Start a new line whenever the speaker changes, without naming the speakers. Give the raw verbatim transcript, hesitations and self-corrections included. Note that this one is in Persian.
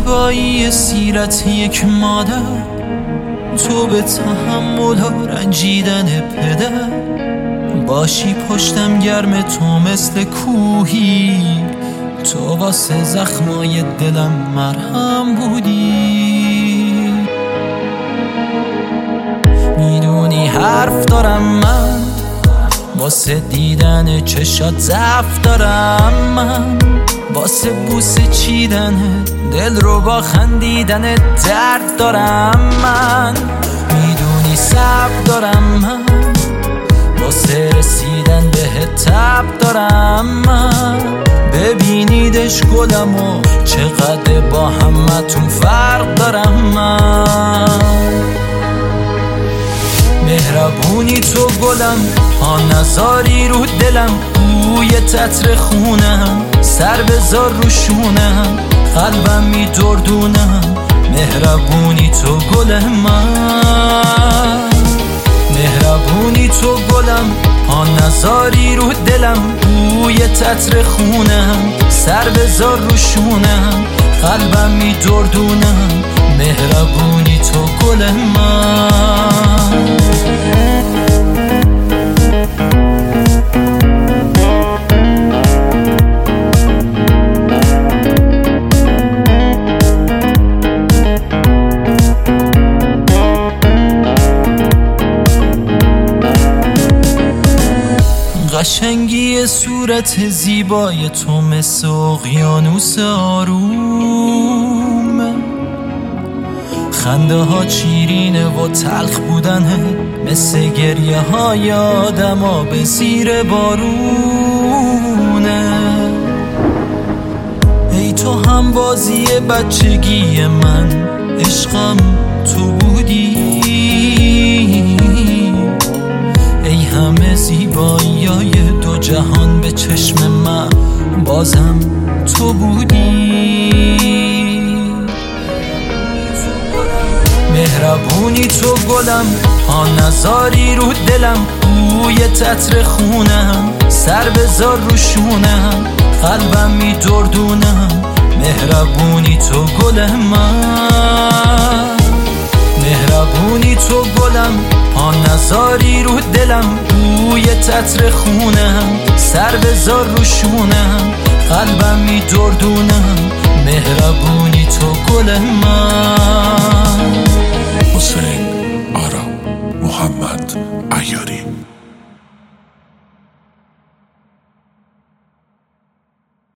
زیبایی سیرت یک مادر، تو به تحمل و رنجیدن پدر، باشی پشتم گرم تو مثل کوهی، تو واسه زخمای دلم مرهم بودی. میدونی حرف دارم من، واسه دیدن چشات ضعف دارم من، واسه بوسه چیدن دل رو با خندیدن درد دارم من. میدونی صبر دارم من، واسه رسیدن به تب دارم من. ببینیدش گلم و چقدر با همتون فرق دارم من. مهربونی تو گلم، ها نزاری رو دلم، بوی تتر خونم، سر بذار رو شونم، قلبم میدردونم. مهربونی تو گل من، مهربونی تو گلم، ها نزاری رو دلم، بوی تتر خونم، سر بذار رو شونم، قلبم میدردونم. مهربونی تو گل من. قشنگی صورت زیبای تو مثل اقیانوس آرومه، خنده ها چیرینه و تلخ بودنه، مثل گریه های آدم ها به زیر بارونه. ای تو هم بازی بچگی من، عشقم تو بودی. ای همه زیباییای دو جهان به چشم من، بازم تو بودی. مهربونی تو گلم، ها نزاری رو دلم، بوی تتر خونم، سر بذار رو شونم، قلبم میدردونم. مهربونی تو گل من، مهربونی تو گلم، ها نزاری رو دلم، بوی تتر خونم، سر بذار رو شونم، قلبم میدردونم. مهربونی تو گل من.
حسین آرام محمد عیاری.